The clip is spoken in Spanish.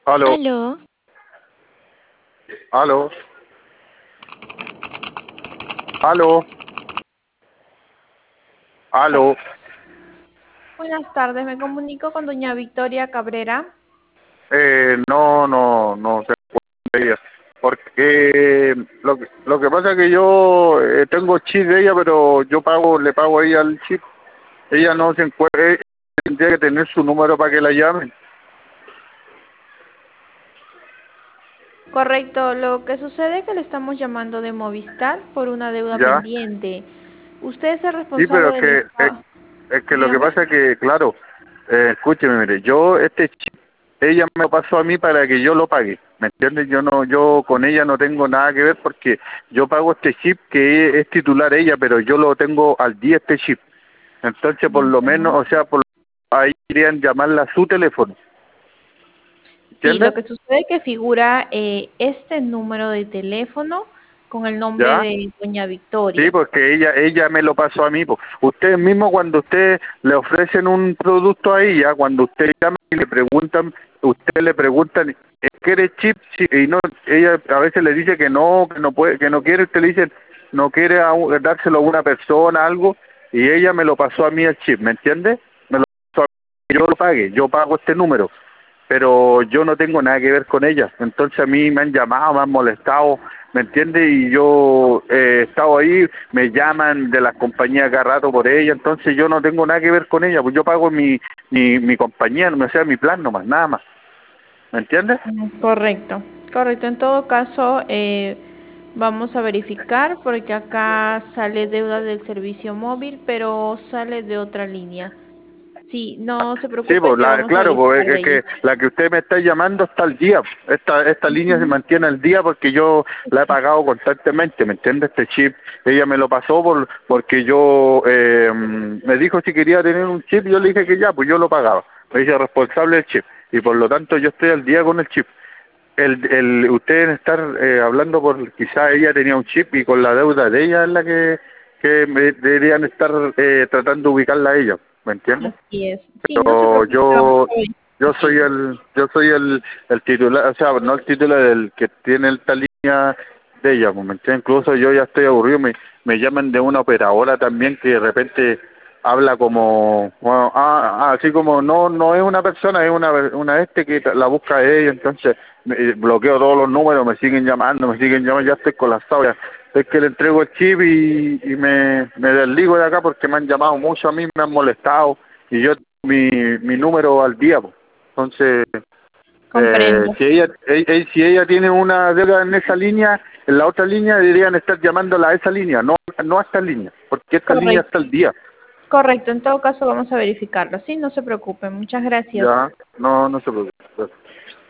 Aló, Aló, aló, aló, aló. Buenas tardes, me comunico con doña Victoria Cabrera. No se puede ella. Porque lo que pasa es que yo tengo chip de ella, pero yo le pago a ella el chip. Ella no se encuentra, ella tendría que tener su número para que la llamen. Correcto, lo que sucede es que le estamos llamando de Movistar por una deuda ¿Ya? pendiente. Usted es el Sí, pero responsable del estado. es que lo que Dígame. pasa es que, claro, escúcheme, mire, yo este chip, ella me lo pasó a mí para que yo lo pague, ¿me entiendes? Yo con ella no tengo nada que ver porque yo pago este chip que es titular ella, pero yo lo tengo al día este chip. Entonces, por lo menos, Ya. o sea, ahí querían llamarla a su teléfono, Sí, ¿entiendes? lo que sucede es que figura este número de teléfono con el nombre ¿Ya? de doña Sí, Victoria. porque ella me lo pasó a mí. Po. Ustedes mismos cuando usted le ofrecen un producto a ella, cuando usted llama y le preguntan, usted le preguntan, ¿quiere chip? Sí, y no, ella a veces le dice que no puede, que no quiere, usted le dice, no quiere dárselo a una persona, algo, y ella me lo pasó a mí el chip, ¿me entiende? Me lo pasó a mí, yo lo pague, yo pago este número, pero yo no tengo nada que ver con ella. Entonces a mí me han llamado, me han molestado, ¿me entiende? Y yo he estado ahí, me llaman de las compañías cada rato por ella, entonces yo no tengo nada que ver con ella, pues yo pago mi compañía, o sea, mi plan nomás, nada más, ¿me entiendes? Correcto, correcto. En todo caso, vamos a verificar porque acá sale deuda del servicio móvil, pero sale de otra línea. Sí, no se Sí, preocupe pues que vamos a claro, pues verificar de es ello. que la que usted me está llamando está al día. Esta línea se Ujú. mantiene al día porque yo la he Ok. pagado constantemente, ¿me entiende? Este chip, ella me lo pasó porque yo me dijo si quería tener un chip, yo le dije que ya, pues yo lo pagaba. Me hice responsable del chip y por lo tanto yo estoy al día con el chip. Ustedes deben estar hablando por quizá ella tenía un chip y con la deuda de ella es la que deberían estar tratando de ubicarla a ella, ¿me entiende? Así es. Sí, no se Pero preocupe, vamos a yo verificar de soy ello. el titular, o sea, no el titular, el que tiene esta línea de ella, pues, ¿me entiendes? Incluso yo ya estoy aburrido, me llaman de una operadora también que de repente habla como, bueno, así como no es una persona, es una que la busca ella, entonces bloqueo todos los números, me siguen llamando, ya estoy colapsado, ya. Es que le entrego el chip y me desligo de acá porque me han llamado mucho a mí, me han molestado y yo mi número al día, pues. Entonces, Comprendo. si ella tiene una deuda en esa línea, en la otra línea deberían estar llamándola a esa línea, no a esta línea, porque esta línea está Correcto. al día. Correcto. En todo caso, vamos a verificarlo. Sí, no se preocupe. Muchas gracias. Ya, no se preocupe.